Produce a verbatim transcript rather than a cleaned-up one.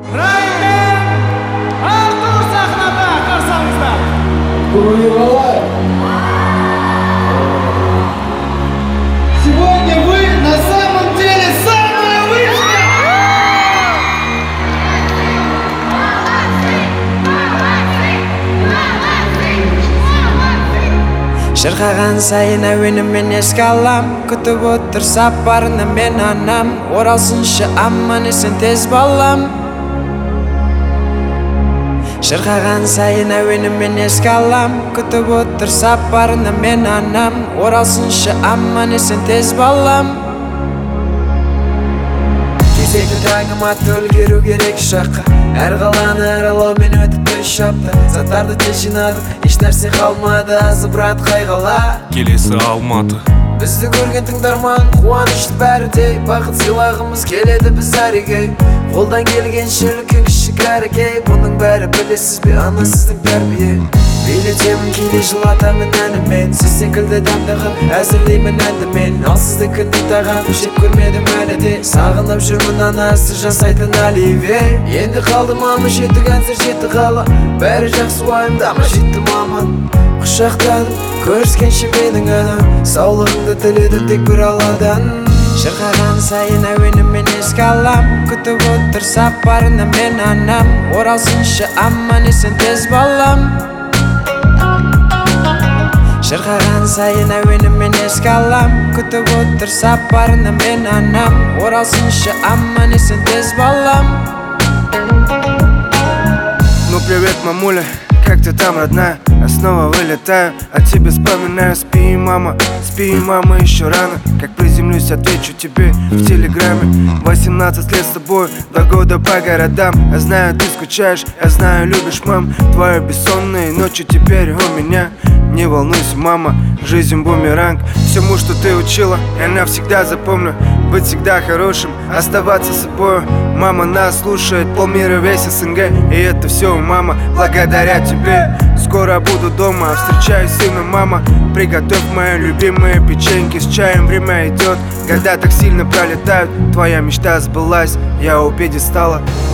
Раймен, Артур сахнада, қарсаңыздар. Круговая. Сегодня вы на самом деле самая высшая. Шырқаған сайын әуенімен еске алам, күтіп отыр сапарына мен анам. Оралсыншы аман есен тез балам. Шырқаған сайын әуенімен еске алам, күтіп отыр сапарына мен анам. Оралсыншы аман есен тез балам. Кезекті таңым атты үлгеру керек шаққа. Әр қаланы аралаумен өтіп үш апта. Заттарды тез жинадық, еш нәрсе қалмады, азыбырат қайғала. Келесі Алматы. Бізді көрген тыңдарман қуанышты бәрідей. Бақыт сыйлағымыз келеді біз әреге. Қолдан келген шілкен кішік әрекей. Бұның бәрі білесіз бе анасыздың тәрбие. Билетемін кейде жылатамын әнімен. Сіз секілді дәмдіғып әзірлеймін әнді мен. Ал сіздікі тағам жеп көрмедім әлі де. Сағынып жүрмін анасы жасайтын Оливье. Енді қалды мамы жетік әнсір жеті қала. Бәрі жақсы уайымдама жетті маман. Құшақтадым көріскенше менің анам. Саулығыңды тіледі тек бір алладан. Шырқаған сайын әуенімен еске алам, күтіп отыр сапарына мен анам. Оралсыншы аман есен тез балам. Шырқаған сайын әуенімен еске алам, күтіп отыр сапарына мен анам. Оралсыншы аман есен тез балам. Ну привет, мамуля, как ты там, родная? Я снова вылетаю, а тебе вспоминаю. Спи, мама, спи, мама, еще рано. Как приземлюсь, отвечу тебе в телеграме. Восемнадцать лет с тобой, два года по городам. Я знаю, ты скучаешь, я знаю, любишь, мам. Твои бессонные ночи теперь у меня. Не волнуйся, мама, жизнь бумеранг. Всему, что ты учила, я навсегда запомню. Быть всегда хорошим, оставаться собой. Мама нас слушает, полмира весь СНГ. И это все, мама, благодаря тебе. Скоро буду дома, встречаюсь с сыном, мама. Приготовь мои любимые печеньки с чаем, время идет. Года так сильно пролетают, твоя мечта сбылась, я у пьедестала.